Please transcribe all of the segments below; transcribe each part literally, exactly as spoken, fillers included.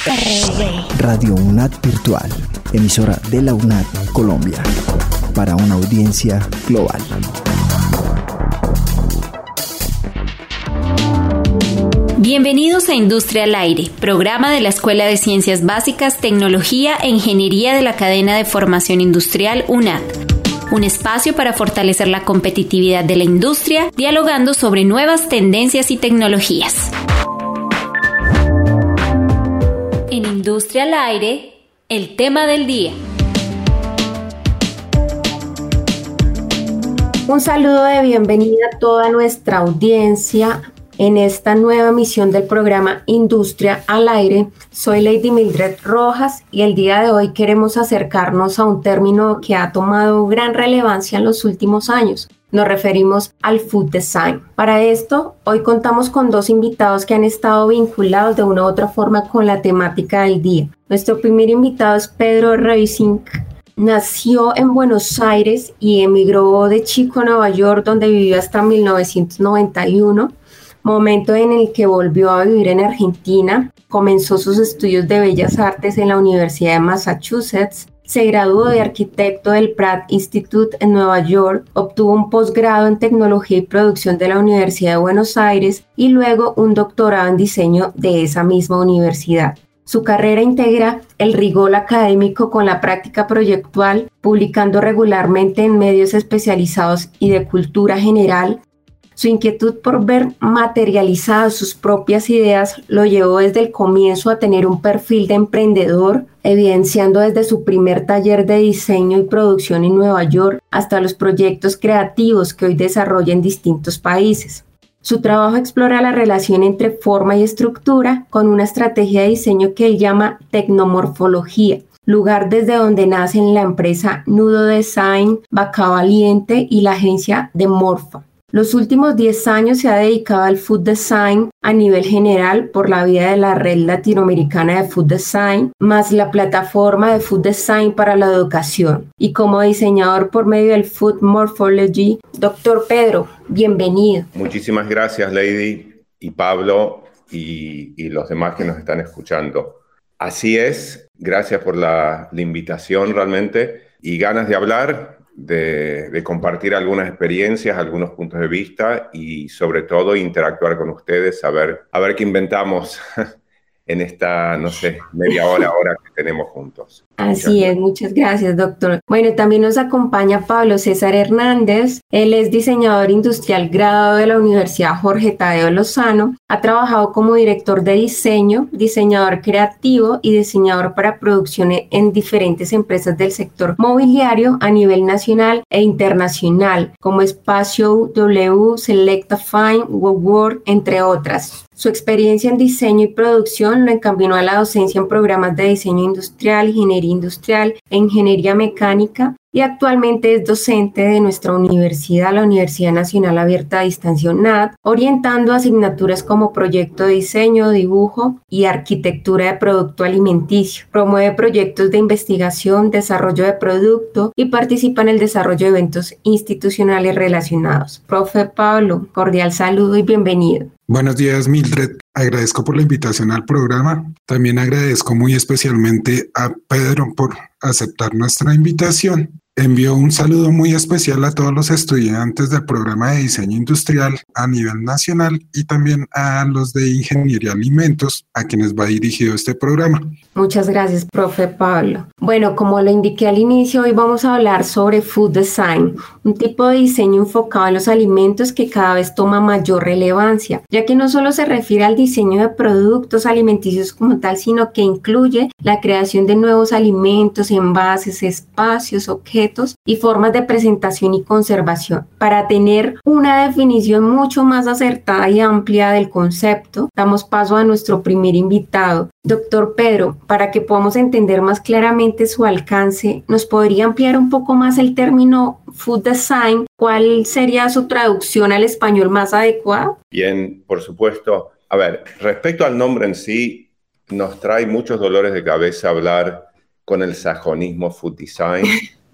Radio UNAD Virtual, emisora de la UNAD Colombia, para una audiencia global. Bienvenidos a Industria al Aire, programa de la Escuela de Ciencias Básicas, Tecnología e Ingeniería de la Cadena de Formación Industrial UNAD. Un espacio para fortalecer la competitividad de la industria, dialogando sobre nuevas tendencias y tecnologías. En Industria al Aire, el tema del día. Un saludo de bienvenida a toda nuestra audiencia en esta nueva emisión del programa Industria al Aire. Soy Lady Mildred Rojas y el día de hoy queremos acercarnos a un término que ha tomado gran relevancia en los últimos años. Nos referimos al food design. Para esto, hoy contamos con dos invitados que han estado vinculados de una u otra forma con la temática del día. Nuestro primer invitado es Pedro Reising. Nació en Buenos Aires y emigró de chico a Nueva York, donde vivió hasta mil novecientos noventa y uno. Momento en el que volvió a vivir en Argentina, comenzó sus estudios de Bellas Artes en la Universidad de Massachusetts, se graduó de arquitecto del Pratt Institute en Nueva York, obtuvo un posgrado en Tecnología y Producción de la Universidad de Buenos Aires y luego un doctorado en diseño de esa misma universidad. Su carrera integra el rigor académico con la práctica proyectual, publicando regularmente en medios especializados y de cultura general. Su inquietud por ver materializadas sus propias ideas lo llevó desde el comienzo a tener un perfil de emprendedor, evidenciando desde su primer taller de diseño y producción en Nueva York hasta los proyectos creativos que hoy desarrolla en distintos países. Su trabajo explora la relación entre forma y estructura con una estrategia de diseño que él llama tecnomorfología, lugar desde donde nacen la empresa Nudo Design, Vaca Valiente y la agencia de Morfa. Los últimos diez años se ha dedicado al food design a nivel general por la vía de la Red Latinoamericana de Food Design, más la plataforma de Food Design para la educación, y como diseñador por medio del Food Morphology. Doctor Pedro, bienvenido. Muchísimas gracias, Lady, y Pablo, y, y los demás que nos están escuchando. Así es, gracias por la, la invitación realmente, y ganas de hablar. De, de compartir algunas experiencias, algunos puntos de vista y sobre todo interactuar con ustedes, a ver, a ver qué inventamos en esta, no sé, media hora, hora que tenemos juntos. Así es, muchas gracias, doctor. Bueno, también nos acompaña Pablo César Hernández. Él es diseñador industrial graduado de la Universidad Jorge Tadeo Lozano. Ha trabajado como director de diseño, diseñador creativo y diseñador para producción en diferentes empresas del sector mobiliario a nivel nacional e internacional, como Espacio W, Selectafine, Woodwork, entre otras. Su experiencia en diseño y producción lo encaminó a la docencia en programas de diseño industrial, ingeniería industrial e ingeniería mecánica, y actualmente es docente de nuestra universidad, la Universidad Nacional Abierta a Distancia UNAD, orientando asignaturas como proyecto de diseño, dibujo y arquitectura de producto alimenticio. Promueve proyectos de investigación, desarrollo de producto y participa en el desarrollo de eventos institucionales relacionados. Profe Pablo, cordial saludo y bienvenido. Buenos días, Mildred. Agradezco por la invitación al programa. También agradezco muy especialmente a Pedro por aceptar nuestra invitación. Envío un saludo muy especial a todos los estudiantes del programa de diseño industrial a nivel nacional y también a los de ingeniería alimentos, a quienes va dirigido este programa. Muchas gracias, profe Pablo. Bueno, como lo indiqué al inicio, hoy vamos a hablar sobre food design, un tipo de diseño enfocado en los alimentos que cada vez toma mayor relevancia, ya que no solo se refiere al diseño de productos alimenticios como tal, sino que incluye la creación de nuevos alimentos, envases, espacios, objetos y formas de presentación y conservación. Para tener una definición mucho más acertada y amplia del concepto, damos paso a nuestro primer invitado. Doctor Pedro, para que podamos entender más claramente su alcance, ¿nos podría ampliar un poco más el término food design? ¿Cuál sería su traducción al español más adecuada? Bien, por supuesto. A ver, respecto al nombre en sí, nos trae muchos dolores de cabeza hablar con el sajonismo food design.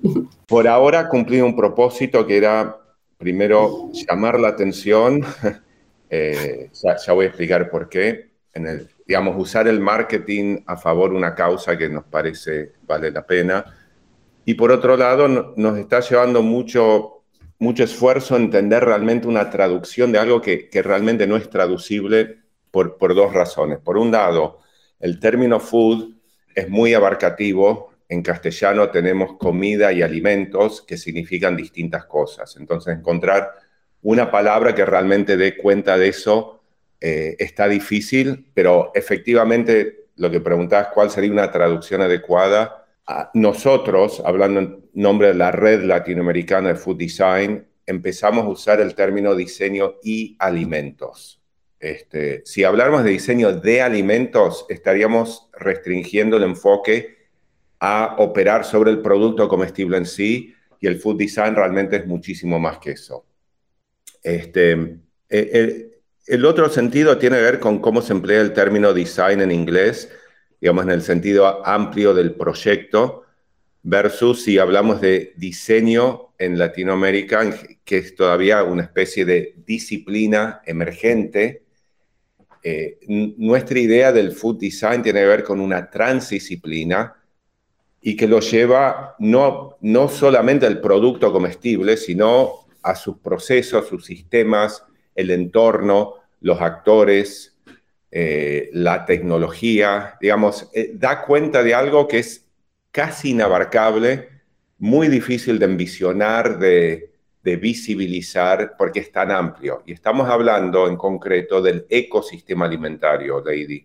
Por ahora cumplí un propósito que era, primero, llamar la atención. eh, ya, ya voy a explicar por qué. En el, digamos, usar el marketing a favor de una causa que nos parece vale la pena. Y por otro lado, no, nos está llevando mucho, mucho esfuerzo entender realmente una traducción de algo que, que realmente no es traducible por, por dos razones. Por un lado, el término food es muy abarcativo. En castellano tenemos comida y alimentos que significan distintas cosas. Entonces, encontrar una palabra que realmente dé cuenta de eso eh, está difícil, pero efectivamente lo que preguntabas, ¿cuál sería una traducción adecuada? A nosotros, hablando en nombre de la Red Latinoamericana de Food Design, empezamos a usar el término diseño y alimentos. Este, si habláramos de diseño de alimentos, estaríamos restringiendo el enfoque a operar sobre el producto comestible en sí, y el food design realmente es muchísimo más que eso. Este, el, el otro sentido tiene que ver con cómo se emplea el término design en inglés, digamos en el sentido amplio del proyecto, versus si hablamos de diseño en Latinoamérica, que es todavía una especie de disciplina emergente. Eh, nuestra idea del food design tiene que ver con una transdisciplina y que lo lleva no, no solamente al producto comestible, sino a sus procesos, sus sistemas, el entorno, los actores, eh, la tecnología. Digamos, eh, da cuenta de algo que es casi inabarcable, muy difícil de envisionar, de, de visibilizar, porque es tan amplio. Y estamos hablando en concreto del ecosistema alimentario, Lady.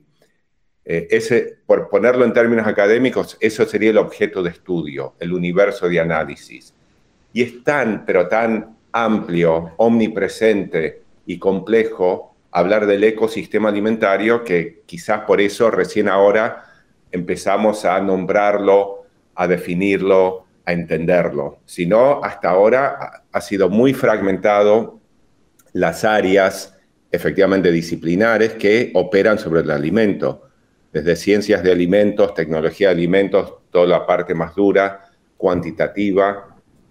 Eh, ese, por ponerlo en términos académicos, eso sería el objeto de estudio, el universo de análisis. Y es tan, pero tan amplio, omnipresente y complejo hablar del ecosistema alimentario que quizás por eso recién ahora empezamos a nombrarlo, a definirlo, a entenderlo. Si no, hasta ahora ha sido muy fragmentado las áreas efectivamente disciplinares que operan sobre el alimento. Desde ciencias de alimentos, tecnología de alimentos, toda la parte más dura, cuantitativa,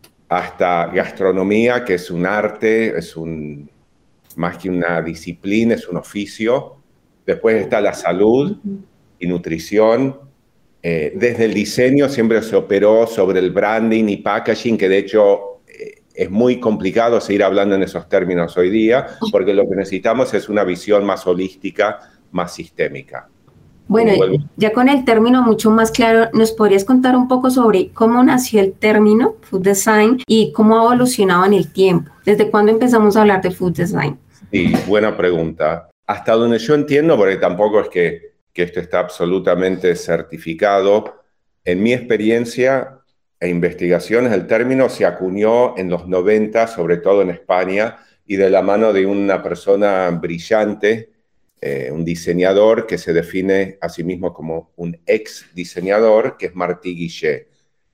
hasta gastronomía, que es un arte, es un, más que una disciplina, es un oficio. Después está la salud y nutrición. Eh, desde el diseño siempre se operó sobre el branding y packaging, que de hecho eh, es muy complicado seguir hablando en esos términos hoy día, porque lo que necesitamos es una visión más holística, más sistémica. Bueno, ya con el término mucho más claro, ¿nos podrías contar un poco sobre cómo nació el término Food Design y cómo ha evolucionado en el tiempo? ¿Desde cuándo empezamos a hablar de Food Design? Sí, buena pregunta. Hasta donde yo entiendo, porque tampoco es que, que esto está absolutamente certificado, en mi experiencia e investigaciones, el término se acuñó en los noventa, sobre todo en España, y de la mano de una persona brillante, Eh, un diseñador que se define a sí mismo como un ex diseñador, que es Martí Guillet.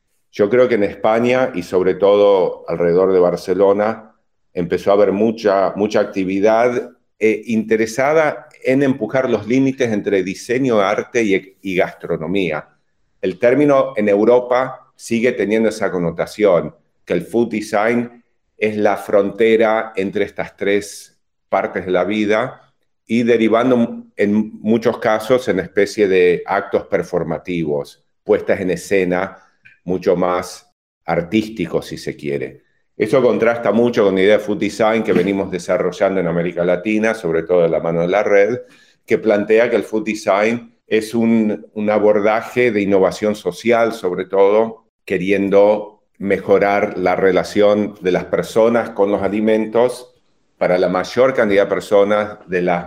Yo creo que en España y sobre todo alrededor de Barcelona empezó a haber mucha, mucha actividad eh, interesada en empujar los límites entre diseño, arte y, y gastronomía. El término en Europa sigue teniendo esa connotación, que el food design es la frontera entre estas tres partes de la vida, y derivando en muchos casos en especie de actos performativos, puestas en escena mucho más artísticos, si se quiere. Eso contrasta mucho con la idea de food design que venimos desarrollando en América Latina, sobre todo de la mano de la red, que plantea que el food design es un, un abordaje de innovación social, sobre todo queriendo mejorar la relación de las personas con los alimentos para la mayor cantidad de personas de las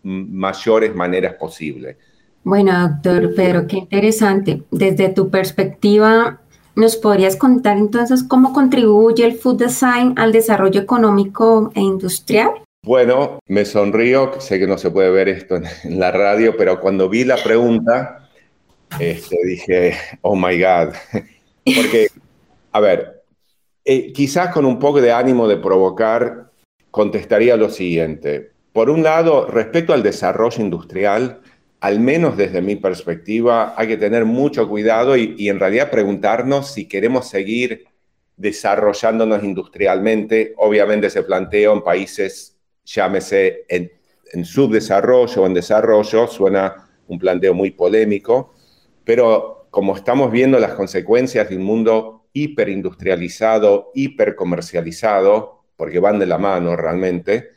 mayores maneras posibles. Bueno, doctor Pedro, qué interesante. Desde tu perspectiva, ¿nos podrías contar entonces cómo contribuye el food design al desarrollo económico e industrial? Bueno, me sonrío, sé que no se puede ver esto en la radio, pero cuando vi la pregunta, este, dije, oh my God. Porque, a ver, eh, quizás con un poco de ánimo de provocar, contestaría lo siguiente. Por un lado, respecto al desarrollo industrial, al menos desde mi perspectiva, hay que tener mucho cuidado y, y en realidad preguntarnos si queremos seguir desarrollándonos industrialmente. Obviamente ese planteo en países, llámese en, en subdesarrollo o en desarrollo, suena un planteo muy polémico, pero como estamos viendo las consecuencias de un mundo hiperindustrializado, hipercomercializado, porque van de la mano realmente,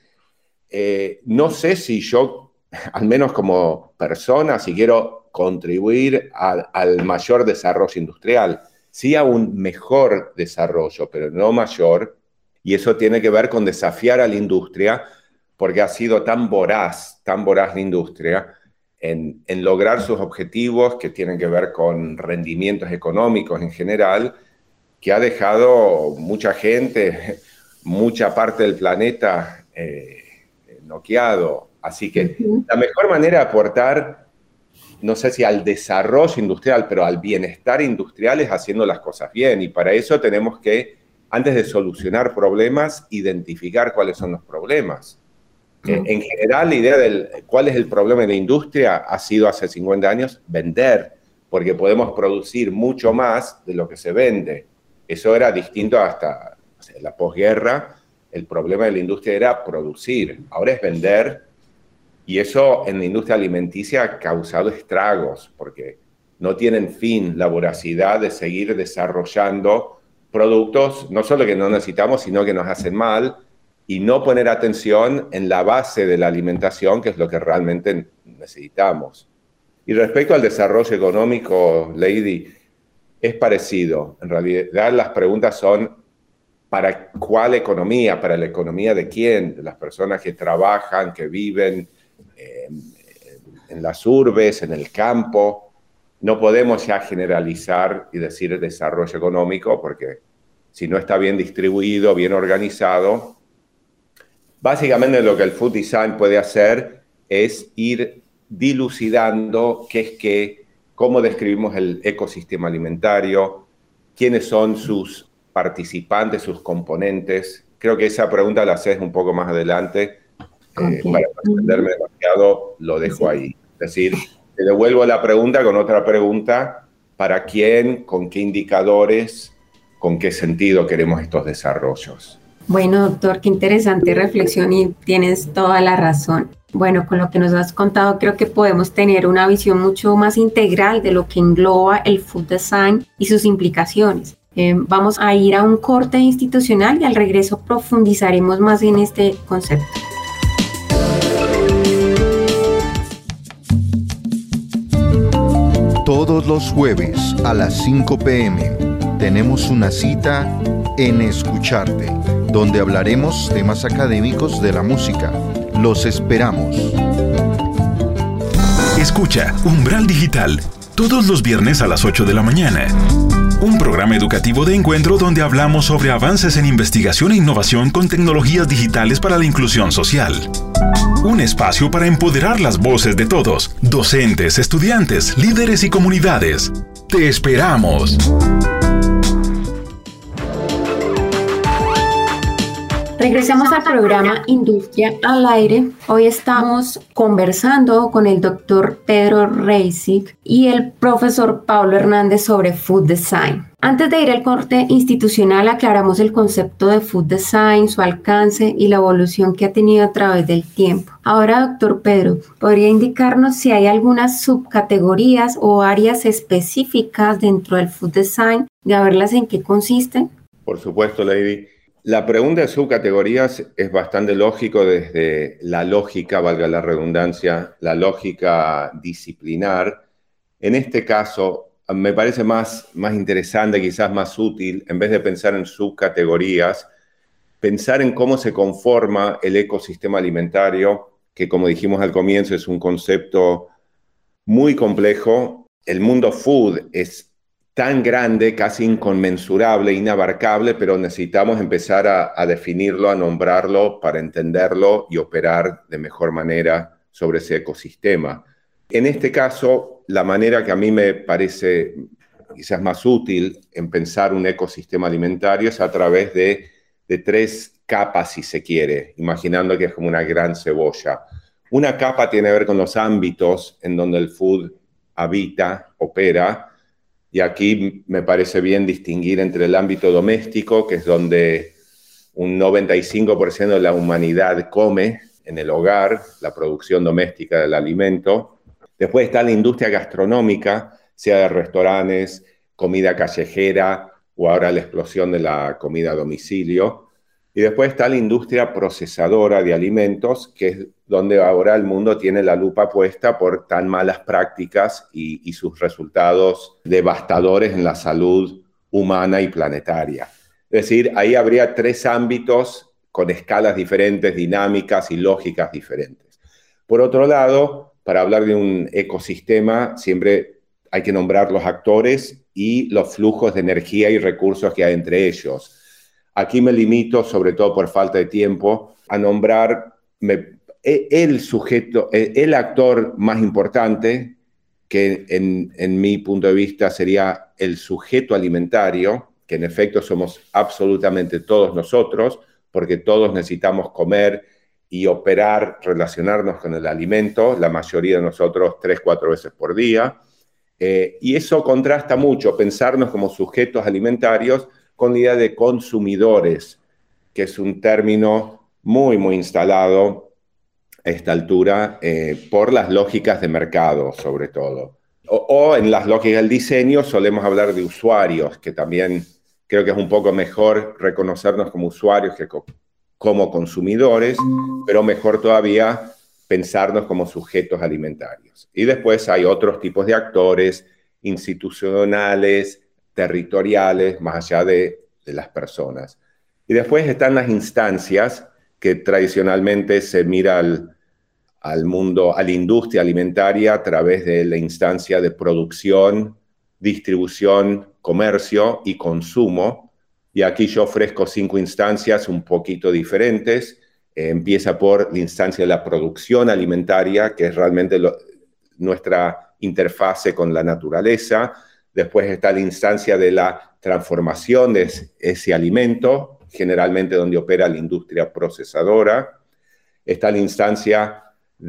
eh, no sé si yo, al menos como persona, si quiero contribuir a, al mayor desarrollo industrial, sí a un mejor desarrollo, pero no mayor, y eso tiene que ver con desafiar a la industria, porque ha sido tan voraz, tan voraz la industria, en, en lograr sus objetivos que tienen que ver con rendimientos económicos en general, que ha dejado mucha gente, mucha parte del planeta eh, noqueado. Así que uh-huh. la mejor manera de aportar, no sé si al desarrollo industrial, pero al bienestar industrial es haciendo las cosas bien. Y para eso tenemos que, antes de solucionar problemas, identificar cuáles son los problemas. Uh-huh. Eh, en general, la idea de cuál es el problema de la industria ha sido hace cincuenta años vender, porque podemos producir mucho más de lo que se vende. Eso era distinto hasta o sea, la posguerra. El problema de la industria era producir, ahora es vender, y eso en la industria alimenticia ha causado estragos, porque no tienen fin la voracidad de seguir desarrollando productos, no solo que no necesitamos, sino que nos hacen mal, y no poner atención en la base de la alimentación, que es lo que realmente necesitamos. Y respecto al desarrollo económico, Lady, es parecido. En realidad las preguntas son, ¿para cuál economía? ¿Para la economía de quién? De las personas que trabajan, que viven eh, en las urbes, en el campo. No podemos ya generalizar y decir desarrollo económico, porque si no está bien distribuido, bien organizado, básicamente lo que el food design puede hacer es ir dilucidando qué es qué, cómo describimos el ecosistema alimentario, quiénes son sus participantes, sus componentes. Creo que esa pregunta la haces un poco más adelante. Okay. Eh, para no extenderme demasiado, lo dejo sí. ahí. Es decir, te devuelvo la pregunta con otra pregunta. ¿Para quién? ¿Con qué indicadores? ¿Con qué sentido queremos estos desarrollos? Bueno, doctor, qué interesante reflexión y tienes toda la razón. Bueno, con lo que nos has contado, creo que podemos tener una visión mucho más integral de lo que engloba el food design y sus implicaciones. Eh, vamos a ir a un corte institucional y al regreso profundizaremos más en este concepto. Todos los jueves a las cinco pe eme tenemos una cita en Escucharte, donde hablaremos temas académicos de la música. Los esperamos. Escucha Umbral Digital todos los viernes a las ocho de la mañana. Un programa educativo de encuentro donde hablamos sobre avances en investigación e innovación con tecnologías digitales para la inclusión social. Un espacio para empoderar las voces de todos, docentes, estudiantes, líderes y comunidades. ¡Te esperamos! Regresamos al programa Industria al Aire. Hoy estamos conversando con el doctor Pedro Reisig y el profesor Pablo Hernández sobre Food Design. Antes de ir al corte institucional, aclaramos el concepto de Food Design, su alcance y la evolución que ha tenido a través del tiempo. Ahora, doctor Pedro, ¿podría indicarnos si hay algunas subcategorías o áreas específicas dentro del Food Design y a verlas en qué consisten? Por supuesto, Lady. La pregunta de subcategorías es bastante lógico desde la lógica, valga la redundancia, la lógica disciplinar. En este caso, me parece más, más interesante, quizás más útil, en vez de pensar en subcategorías, pensar en cómo se conforma el ecosistema alimentario, que como dijimos al comienzo es un concepto muy complejo. El mundo food es tan grande, casi inconmensurable, inabarcable, pero necesitamos empezar a, a definirlo, a nombrarlo para entenderlo y operar de mejor manera sobre ese ecosistema. En este caso, la manera que a mí me parece quizás más útil en pensar un ecosistema alimentario es a través de, de tres capas, si se quiere, imaginando que es como una gran cebolla. Una capa tiene que ver con los ámbitos en donde el food habita, opera. Y aquí me parece bien distinguir entre el ámbito doméstico, que es donde un noventa y cinco por ciento de la humanidad come, en el hogar, la producción doméstica del alimento. Después está la industria gastronómica, sea de restaurantes, comida callejera o ahora la explosión de la comida a domicilio. Y después está la industria procesadora de alimentos, que es donde ahora el mundo tiene la lupa puesta por tan malas prácticas y, y sus resultados devastadores en la salud humana y planetaria. Es decir, ahí habría tres ámbitos con escalas diferentes, dinámicas y lógicas diferentes. Por otro lado, para hablar de un ecosistema, siempre hay que nombrar los actores y los flujos de energía y recursos que hay entre ellos. Aquí me limito, sobre todo por falta de tiempo, a nombrar me, el sujeto, el actor más importante, que en, en mi punto de vista sería el sujeto alimentario, que en efecto somos absolutamente todos nosotros, porque todos necesitamos comer y operar, relacionarnos con el alimento, la mayoría de nosotros tres, cuatro veces por día. Eh, y eso contrasta mucho, pensarnos como sujetos alimentarios con la idea de consumidores, que es un término muy, muy instalado a esta altura eh, por las lógicas de mercado, sobre todo. O, o en las lógicas del diseño solemos hablar de usuarios, que también creo que es un poco mejor reconocernos como usuarios que co- como consumidores, pero mejor todavía pensarnos como sujetos alimentarios. Y después hay otros tipos de actores institucionales, territoriales, más allá de, de las personas. Y después están las instancias que tradicionalmente se mira al, al mundo, a la industria alimentaria a través de la instancia de producción, distribución, comercio y consumo. Y aquí yo ofrezco cinco instancias un poquito diferentes. Eh, empieza por la instancia de la producción alimentaria, que es realmente lo, nuestra interfase con la naturaleza. Después está la instancia de la transformación de ese alimento, generalmente donde opera la industria procesadora. Está la instancia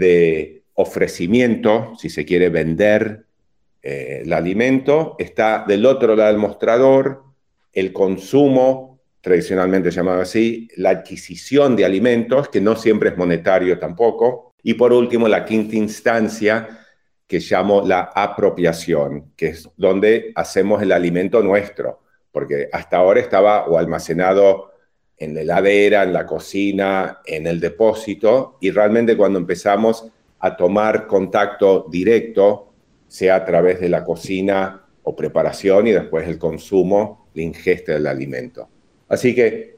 de ofrecimiento, si se quiere vender eh, el alimento. Está del otro lado del mostrador el consumo, tradicionalmente llamado así, la adquisición de alimentos, que no siempre es monetario tampoco. Y por último, la quinta instancia, que llamo la apropiación, que es donde hacemos el alimento nuestro, porque hasta ahora estaba o almacenado en la heladera, en la cocina, en el depósito, y realmente cuando empezamos a tomar contacto directo, sea a través de la cocina o preparación y después el consumo, la ingesta del alimento. Así que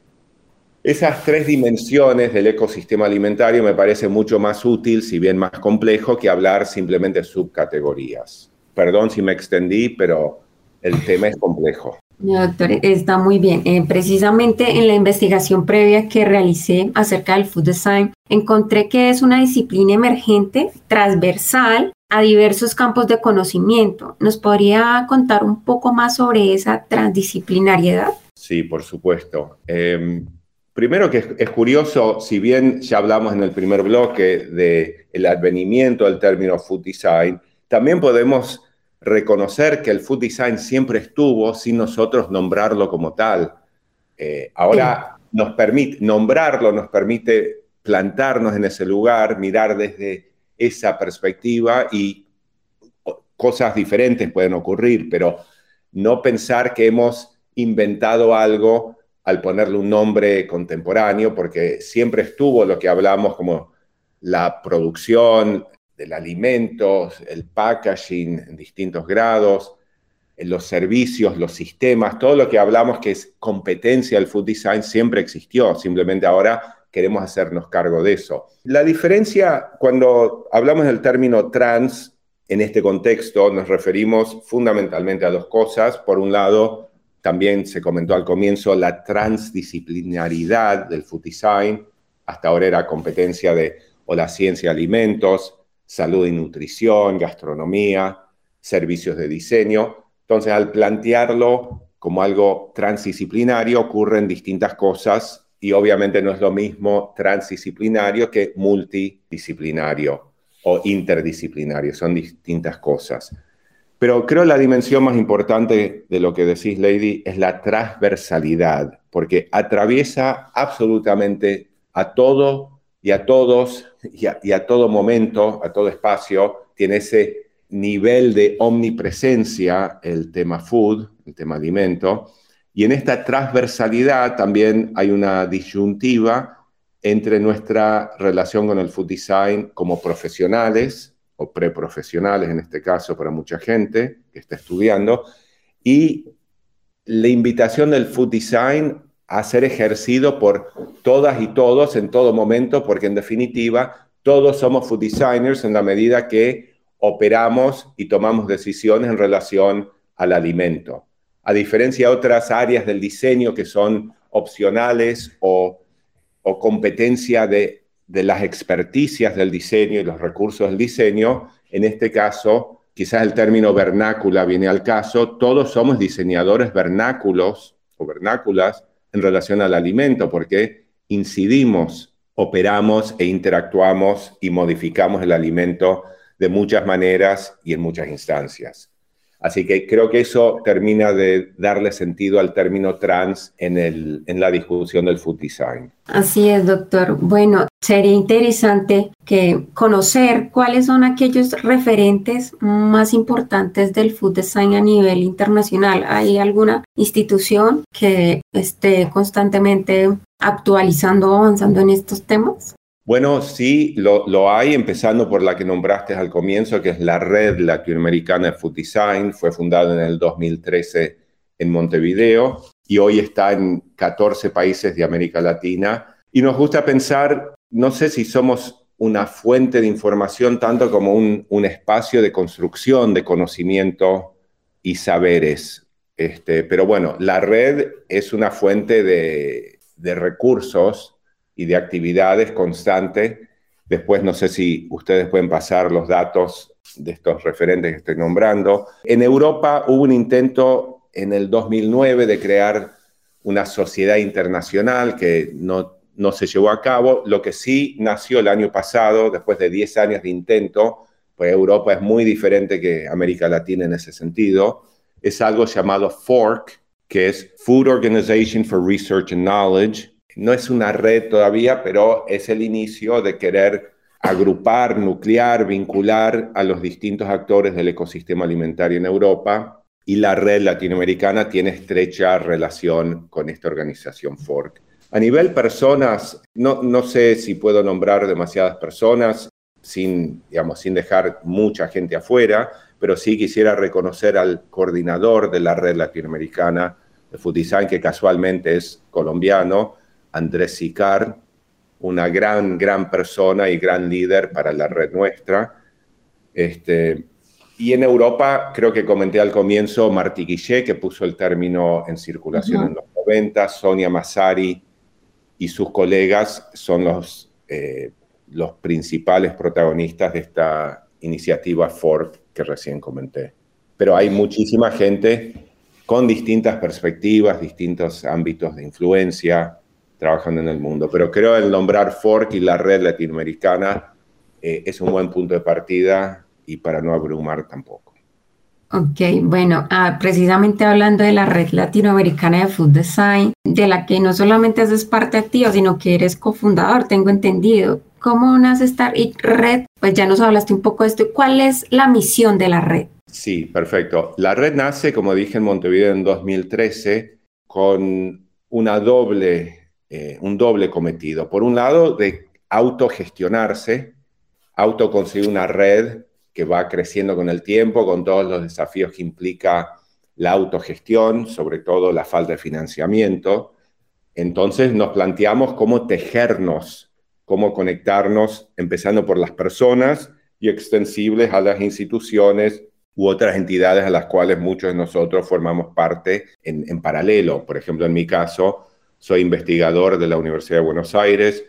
esas tres dimensiones del ecosistema alimentario me parece mucho más útil, si bien más complejo, que hablar simplemente de subcategorías. Perdón si me extendí, pero el tema es complejo. Doctor, está muy bien. Eh, precisamente en la investigación previa que realicé acerca del food design, encontré que es una disciplina emergente, transversal a diversos campos de conocimiento. ¿Nos podría contar un poco más sobre esa transdisciplinariedad? Sí, por supuesto. Eh, Primero que es, es curioso, si bien ya hablamos en el primer bloque del advenimiento del término food design, también podemos reconocer que el food design siempre estuvo sin nosotros nombrarlo como tal. Eh, ahora sí. nos permite, nombrarlo nos permite plantarnos en ese lugar, mirar desde esa perspectiva y cosas diferentes pueden ocurrir, pero no pensar que hemos inventado algo al ponerle un nombre contemporáneo, porque siempre estuvo lo que hablamos como la producción del alimento, el packaging en distintos grados, los servicios, los sistemas, todo lo que hablamos que es competencia del food design siempre existió, simplemente ahora queremos hacernos cargo de eso. La diferencia, cuando hablamos del término trans, en este contexto nos referimos fundamentalmente a dos cosas. Por un lado, también se comentó al comienzo la transdisciplinaridad del food design. Hasta ahora era competencia de o la ciencia de alimentos, salud y nutrición, gastronomía, servicios de diseño. Entonces, al plantearlo como algo transdisciplinario, ocurren distintas cosas y obviamente no es lo mismo transdisciplinario que multidisciplinario o interdisciplinario. Son distintas cosas. Pero creo la dimensión más importante de lo que decís, Lady, es la transversalidad, porque atraviesa absolutamente a todo y a todos y a, y a todo momento, a todo espacio, tiene ese nivel de omnipresencia, el tema food, el tema alimento, y en esta transversalidad también hay una disyuntiva entre nuestra relación con el food design como profesionales, o preprofesionales en este caso para mucha gente que está estudiando, y la invitación del food design a ser ejercido por todas y todos en todo momento, porque en definitiva todos somos food designers en la medida que operamos y tomamos decisiones en relación al alimento. A diferencia de otras áreas del diseño que son opcionales o, o competencia de, de las experticias del diseño y los recursos del diseño, en este caso, quizás el término vernácula viene al caso, todos somos diseñadores vernáculos o vernáculas en relación al alimento, porque incidimos, operamos e interactuamos y modificamos el alimento de muchas maneras y en muchas instancias. Así que creo que eso termina de darle sentido al término trans en, el, en la discusión del food design. Así es, doctor. Bueno, sería interesante que conocer cuáles son aquellos referentes más importantes del food design a nivel internacional. ¿Hay alguna institución que esté constantemente actualizando o avanzando en estos temas? Bueno, sí, lo, lo hay, empezando por la que nombraste al comienzo, que es la Red Latinoamericana de Food Design. Fue fundada en el dos mil trece en Montevideo y hoy está en catorce países de América Latina. Y nos gusta pensar, no sé si somos una fuente de información tanto como un, un espacio de construcción de conocimiento y saberes. Este, pero bueno, la red es una fuente de, de recursos y de actividades constante. Después no sé si ustedes pueden pasar los datos de estos referentes que estoy nombrando. En Europa hubo un intento en el dos mil nueve de crear una sociedad internacional que no, no se llevó a cabo. Lo que sí nació el año pasado, después de diez años de intento, pues Europa es muy diferente que América Latina en ese sentido, es algo llamado FORK, que es Food Organization for Research and Knowledge. No es una red todavía, pero es el inicio de querer agrupar, nuclear, vincular a los distintos actores del ecosistema alimentario en Europa, y la red latinoamericana tiene estrecha relación con esta organización FORK. A nivel personas, no, no sé si puedo nombrar demasiadas personas sin, digamos, sin dejar mucha gente afuera, pero sí quisiera reconocer al coordinador de la red latinoamericana de Food Design, que casualmente es colombiano, Andrés Sicar, una gran, gran persona y gran líder para la red nuestra. Este, y en Europa, creo que comenté al comienzo, Martí Guillé, que puso el término en circulación uh-huh. en los noventa, Sonia Massari y sus colegas son los, eh, los principales protagonistas de esta iniciativa FORK que recién comenté. Pero hay muchísima gente con distintas perspectivas, distintos ámbitos de influencia, trabajando en el mundo. Pero creo el nombrar FORK y la red latinoamericana eh, es un buen punto de partida y para no abrumar tampoco. Ok, bueno, ah, precisamente hablando de la red latinoamericana de Food Design, de la que no solamente haces parte activa, sino que eres cofundador, tengo entendido. ¿Cómo nace esta red? Pues ya nos hablaste un poco de esto. ¿Cuál es la misión de la red? Sí, perfecto. La red nace, como dije, en Montevideo en dos mil trece con una doble... Eh, un doble cometido. Por un lado, de autogestionarse, autoconstruir una red que va creciendo con el tiempo, con todos los desafíos que implica la autogestión, sobre todo la falta de financiamiento. Entonces nos planteamos cómo tejernos, cómo conectarnos, empezando por las personas y extensibles a las instituciones u otras entidades a las cuales muchos de nosotros formamos parte en, en paralelo. Por ejemplo, en mi caso, soy investigador de la Universidad de Buenos Aires,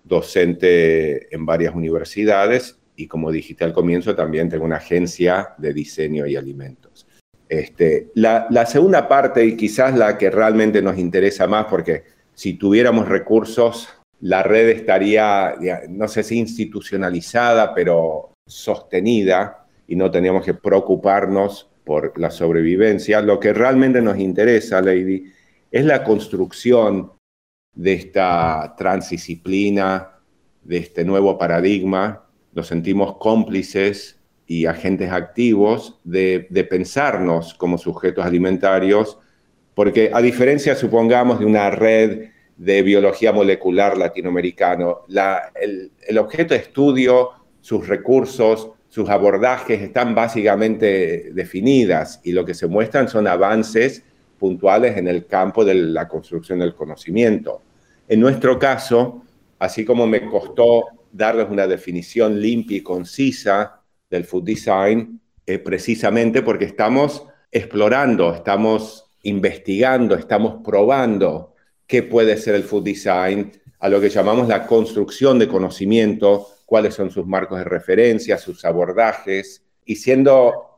docente en varias universidades y, como dijiste al comienzo, también tengo una agencia de diseño y alimentos. Este, la, la segunda parte, y quizás la que realmente nos interesa más, porque si tuviéramos recursos, la red estaría, no sé si institucionalizada, pero sostenida y no teníamos que preocuparnos por la sobrevivencia. Lo que realmente nos interesa, Lady, es la construcción de esta transdisciplina, de este nuevo paradigma. Nos sentimos cómplices y agentes activos de, de pensarnos como sujetos alimentarios, porque a diferencia, supongamos, de una red de biología molecular latinoamericano, la, el, el objeto de estudio, sus recursos, sus abordajes están básicamente definidas y lo que se muestran son avances puntuales en el campo de la construcción del conocimiento. En nuestro caso, así como me costó darles una definición limpia y concisa del food design, eh, precisamente porque estamos explorando, estamos investigando, estamos probando qué puede ser el food design, a lo que llamamos la construcción de conocimiento, cuáles son sus marcos de referencia, sus abordajes, y siendo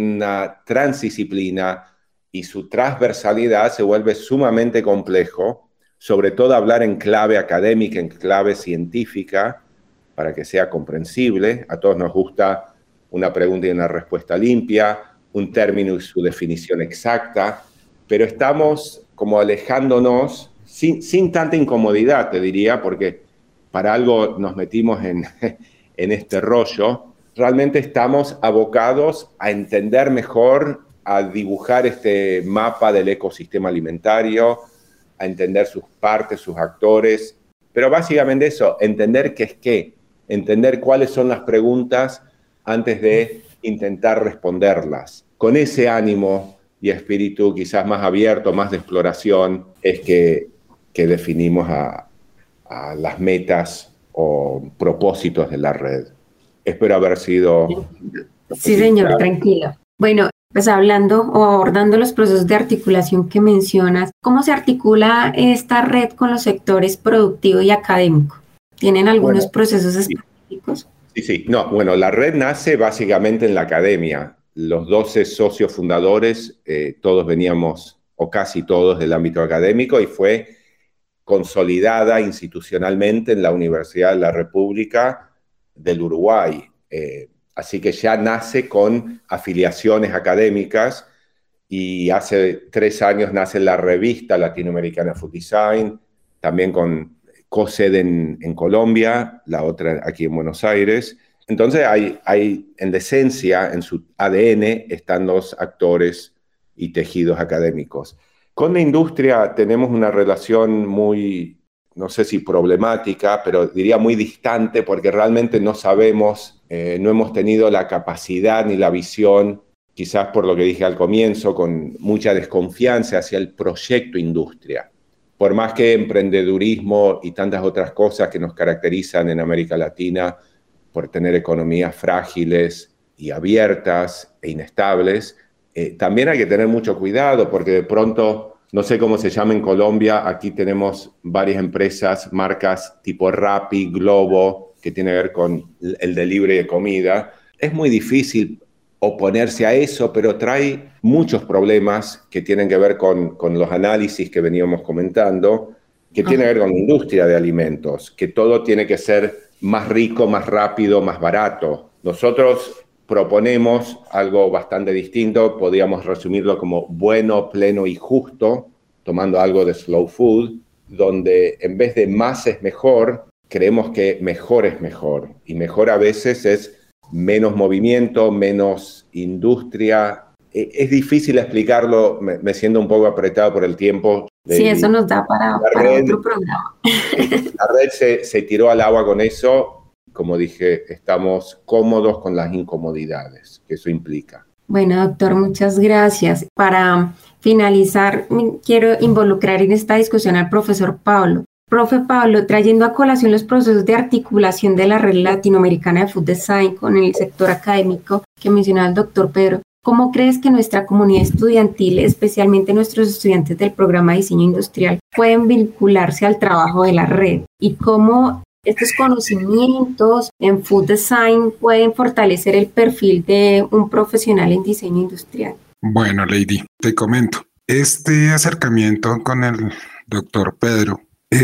una transdisciplina y su transversalidad se vuelve sumamente complejo, sobre todo hablar en clave académica, en clave científica, para que sea comprensible. A todos nos gusta una pregunta y una respuesta limpia, un término y su definición exacta, pero estamos como alejándonos sin, sin tanta incomodidad, te diría, porque para algo nos metimos en, en este rollo. Realmente estamos abocados a entender mejor, a dibujar este mapa del ecosistema alimentario, a entender sus partes, sus actores, pero básicamente eso, entender qué es qué, entender cuáles son las preguntas antes de intentar responderlas. Con ese ánimo y espíritu quizás más abierto, más de exploración, es que, que definimos a, a las metas o propósitos de la red. Espero haber sido... Sí, señor, tranquilo. Bueno, pues hablando o abordando los procesos de articulación que mencionas, ¿cómo se articula esta red con los sectores productivo y académico? ¿Tienen algunos bueno, procesos específicos? Sí, sí. No, bueno, la red nace básicamente en la academia. Los doce socios fundadores, eh, todos veníamos, o casi todos, del ámbito académico y fue consolidada institucionalmente en la Universidad de la República del Uruguay. Eh, así que ya nace con afiliaciones académicas y hace tres años nace la revista latinoamericana Food Design, también con co-sede en, en Colombia, la otra aquí en Buenos Aires. Entonces hay, hay en la esencia, en su A D N, están los actores y tejidos académicos. Con la industria tenemos una relación muy, no sé si problemática, pero diría muy distante porque realmente no sabemos, eh, no hemos tenido la capacidad ni la visión, quizás por lo que dije al comienzo, con mucha desconfianza hacia el proyecto industria. Por más que emprendedurismo y tantas otras cosas que nos caracterizan en América Latina por tener economías frágiles y abiertas e inestables, Eh, también hay que tener mucho cuidado porque de pronto, no sé cómo se llama en Colombia, aquí tenemos varias empresas, marcas tipo Rappi, Globo, que tiene que ver con el delivery de comida. Es muy difícil oponerse a eso, pero trae muchos problemas que tienen que ver con, con los análisis que veníamos comentando, que tienen que ver con la industria de alimentos, que todo tiene que ser más rico, más rápido, más barato. Nosotros proponemos algo bastante distinto, podríamos resumirlo como bueno, pleno y justo, tomando algo de slow food, donde en vez de más es mejor, creemos que mejor es mejor. Y mejor a veces es menos movimiento, menos industria. Es difícil explicarlo, me, me siento un poco apretado por el tiempo. Sí, eso nos da para, para red, otro programa. La red se, se tiró al agua con eso. Como dije, estamos cómodos con las incomodidades que eso implica. Bueno, doctor, muchas gracias. Para finalizar, quiero involucrar en esta discusión al profesor Pablo. Profe Pablo, trayendo a colación los procesos de articulación de la Red Latinoamericana de Food Design con el sector académico que mencionaba el doctor Pedro, ¿cómo crees que nuestra comunidad estudiantil, especialmente nuestros estudiantes del programa de diseño industrial, pueden vincularse al trabajo de la red? ¿Y cómo estos conocimientos en food design pueden fortalecer el perfil de un profesional en diseño industrial? Bueno, Lady, te comento. Este acercamiento con el doctor Pedro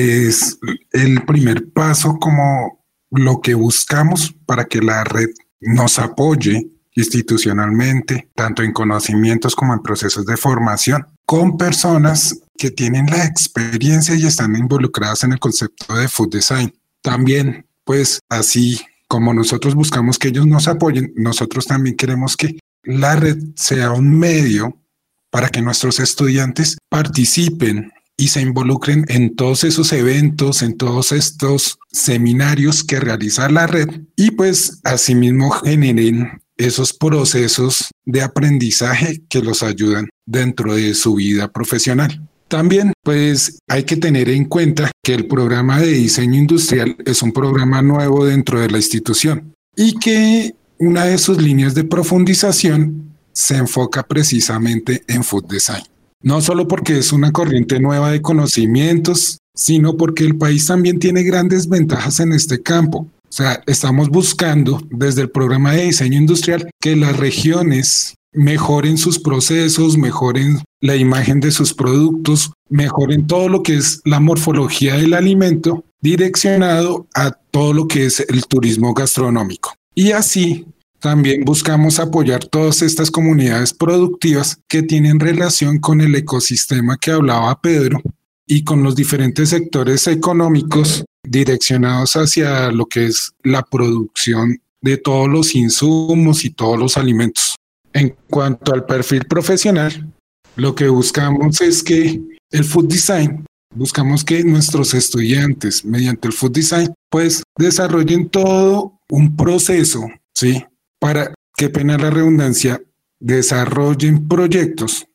es el primer paso como lo que buscamos para que la red nos apoye institucionalmente, tanto en conocimientos como en procesos de formación, con personas que tienen la experiencia y están involucradas en el concepto de food design. También, pues así como nosotros buscamos que ellos nos apoyen, nosotros también queremos que la red sea un medio para que nuestros estudiantes participen y se involucren en todos esos eventos, en todos estos seminarios que realiza la red y pues asimismo generen esos procesos de aprendizaje que los ayudan dentro de su vida profesional. También pues hay que tener en cuenta que el programa de diseño industrial es un programa nuevo dentro de la institución y que una de sus líneas de profundización se enfoca precisamente en food design. No solo porque es una corriente nueva de conocimientos, sino porque el país también tiene grandes ventajas en este campo. O sea, estamos buscando desde el programa de diseño industrial que las regiones mejoren sus procesos, mejoren la imagen de sus productos, mejoren todo lo que es la morfología del alimento, direccionado a todo lo que es el turismo gastronómico. Y así también buscamos apoyar todas estas comunidades productivas que tienen relación con el ecosistema que hablaba Pedro y con los diferentes sectores económicos direccionados hacia lo que es la producción de todos los insumos y todos los alimentos. En cuanto al perfil profesional, lo que buscamos es que el food design, buscamos que nuestros estudiantes mediante el food design pues desarrollen todo un proceso, ¿sí? Para, qué pena la redundancia, desarrollen proyectos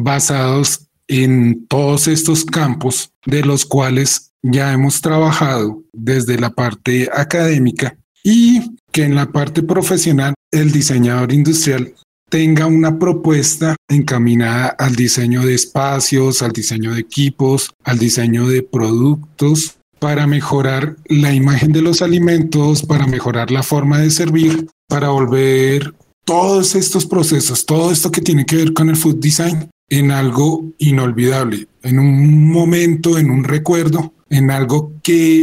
basados en todos estos campos de los cuales ya hemos trabajado desde la parte académica y que en la parte profesional el diseñador industrial tenga una propuesta encaminada al diseño de espacios, al diseño de equipos, al diseño de productos para mejorar la imagen de los alimentos, para mejorar la forma de servir, para volver todos estos procesos, todo esto que tiene que ver con el food design en algo inolvidable, en un momento, en un recuerdo, en algo que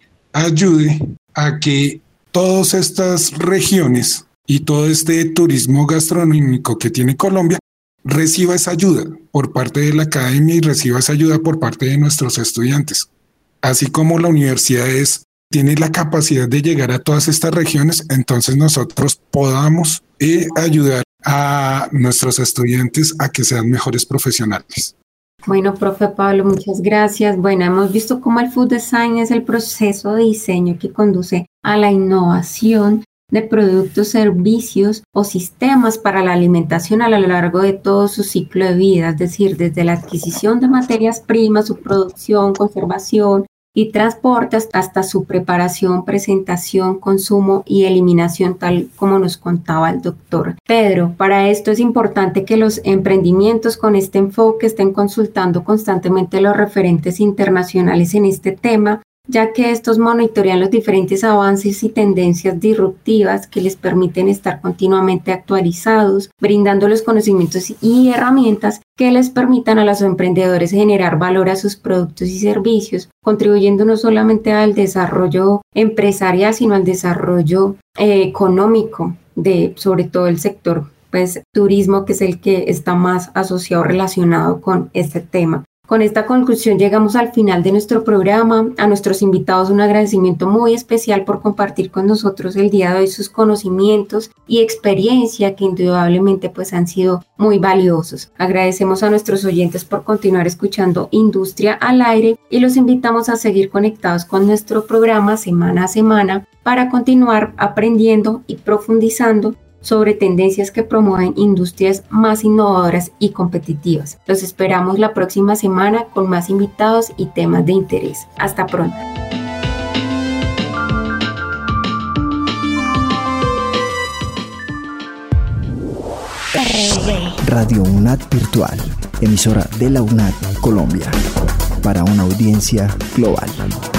ayude a que todas estas regiones y todo este turismo gastronómico que tiene Colombia reciba esa ayuda por parte de la academia y reciba esa ayuda por parte de nuestros estudiantes. Así como la universidad es, tiene la capacidad de llegar a todas estas regiones, entonces nosotros podamos eh, ayudar a nuestros estudiantes a que sean mejores profesionales. Bueno, profe Pablo, muchas gracias. Bueno, hemos visto cómo el food design es el proceso de diseño que conduce a la innovación de productos, servicios o sistemas para la alimentación a lo largo de todo su ciclo de vida, es decir, desde la adquisición de materias primas, su producción, conservación y transporte hasta su preparación, presentación, consumo y eliminación, tal como nos contaba el doctor Pedro. Para esto es importante que los emprendimientos con este enfoque estén consultando constantemente los referentes internacionales en este tema, ya que estos monitorean los diferentes avances y tendencias disruptivas que les permiten estar continuamente actualizados, brindando los conocimientos y herramientas que les permitan a los emprendedores generar valor a sus productos y servicios, contribuyendo no solamente al desarrollo empresarial, sino al desarrollo eh, económico de sobre todo el sector pues, turismo, que es el que está más asociado, relacionado con este tema. Con esta conclusión llegamos al final de nuestro programa. A nuestros invitados un agradecimiento muy especial por compartir con nosotros el día de hoy sus conocimientos y experiencia que indudablemente pues han sido muy valiosos. Agradecemos a nuestros oyentes por continuar escuchando Industria al Aire y los invitamos a seguir conectados con nuestro programa semana a semana para continuar aprendiendo y profundizando sobre tendencias que promueven industrias más innovadoras y competitivas. Los esperamos la próxima semana con más invitados y temas de interés. Hasta pronto. Radio UNAD Virtual, emisora de la UNAD Colombia, para una audiencia global.